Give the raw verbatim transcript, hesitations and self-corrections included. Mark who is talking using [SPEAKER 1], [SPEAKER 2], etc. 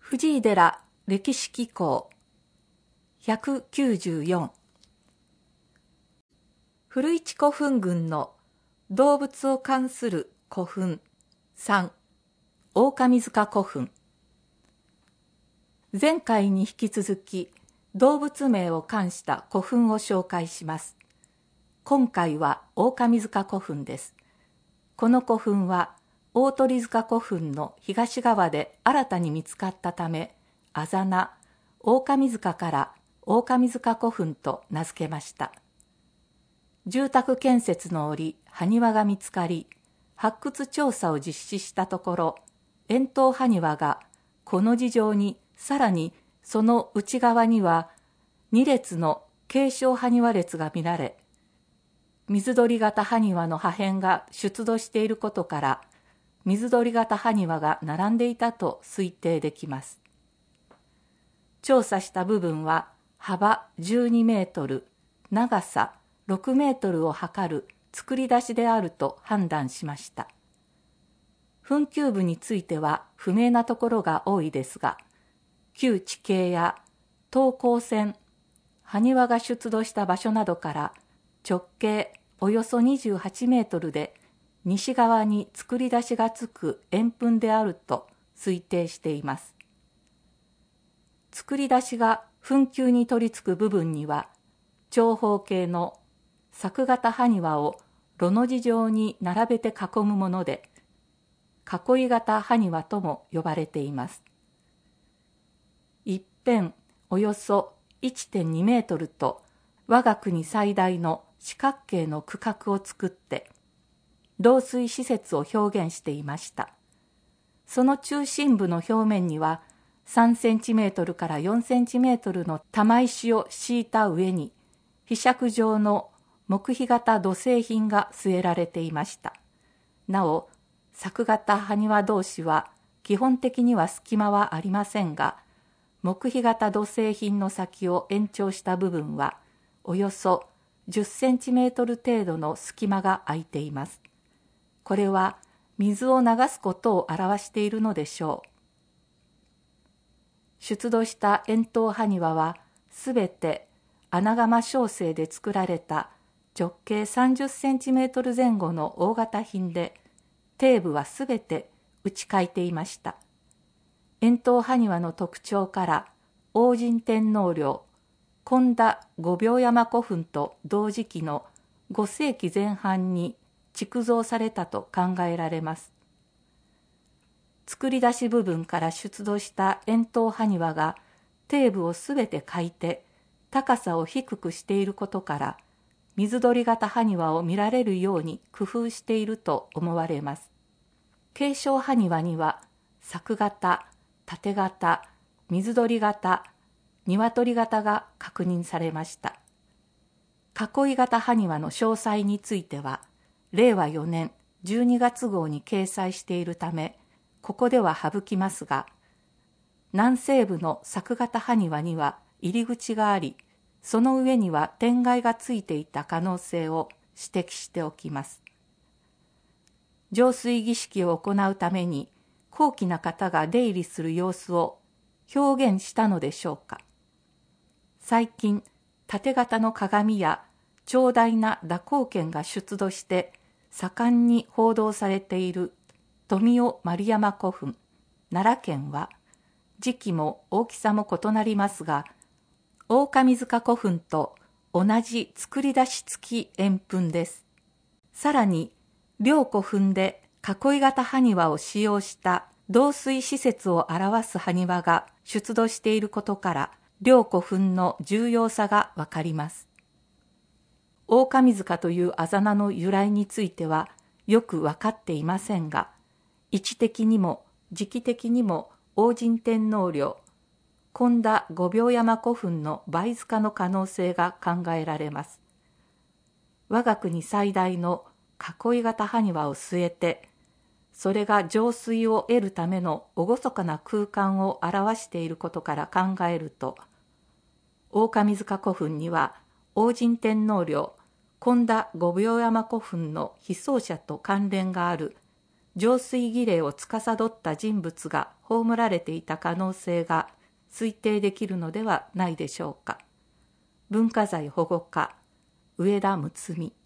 [SPEAKER 1] 藤井寺歴史紀行ひゃくきゅうじゅうよん古市古墳群の動物を関する古墳さん大神塚古墳。前回に引き続き動物名を冠した古墳を紹介します。今回は大神塚古墳です。この古墳は大鳥塚古墳の東側で新たに見つかったため、あざ名、大神塚から大神塚古墳と名付けました。住宅建設の折、埴輪が見つかり、発掘調査を実施したところ、円筒埴輪がこの字状に、さらにその内側にはに列の継承埴輪列が見られ、水鳥型埴輪の破片が出土していることから、水鳥型埴輪が並んでいたと推定できます。調査した部分は幅じゅうにメートル、長さろくメートルを測る作り出しであると判断しました。墳丘部については不明なところが多いですが、旧地形や等高線、埴輪が出土した場所などから直径およそにじゅうはちメートルで西側に作り出しがつく円墳であると推定しています。作り出しが墳丘に取り付く部分には長方形の柵型埴輪をロの字状に並べて囲むもので、囲い型埴輪とも呼ばれています。一辺およそ いってんにメートルと我が国最大の四角形の区画を作って導水施設を表現していました。その中心部の表面にはさんセンチメートルからよんセンチメートルの玉石を敷いた上にひしゃく状の木碑型土製品が据えられていました。なお、柵型埴輪同士は基本的には隙間はありませんが、木碑型土製品の先を延長した部分はおよそじゅっセンチメートル程度の隙間が空いています。これは水を流すことを表しているのでしょう。出土した円筒埴輪はすべて穴窯小生で作られた直径さんじゅっセンチメートル前後の大型品で、底部はすべて打ち欠いていました。円筒埴輪の特徴から王神天皇陵、本田御廟山古墳と同時期のごせいきぜん半に築造されたと考えられます。作り出し部分から出土した円筒埴輪が底部をすべて欠いて高さを低くしていることから、水鳥型埴輪を見られるように工夫していると思われます。継承埴輪には柵型、縦型、水鳥型、鶏型が確認されました。囲い型埴輪の詳細については、れいわよねんじゅうにがつ号に掲載しているため、ここでは省きますが、南西部の柵型埴輪には入り口があり、その上には天蓋がついていた可能性を指摘しておきます。浄水儀式を行うために高貴な方が出入りする様子を表現したのでしょうか。最近、縦型の鏡や長大な蛇行剣が出土して盛んに報道されている富雄丸山古墳、奈良県は時期も大きさも異なりますが、大神塚古墳と同じ作り出し付き円墳です。さらに、両古墳で囲い型埴輪を使用した導水施設を表す埴輪が出土していることから、両古墳の重要さがわかります。大神塚というあざ名の由来についてはよくわかっていませんが、位置的にも時期的にも王神天皇陵、本田御廟山古墳の倍塚の可能性が考えられます。我が国最大の囲い型埴輪を据えて、それが浄水を得るための厳かな空間を表していることから考えると、大神塚古墳には王神天皇陵、本田御廟山古墳の被葬者と関連がある上水儀礼を司った人物が葬られていた可能性が推定できるのではないでしょうか。文化財保護課、上田睦美。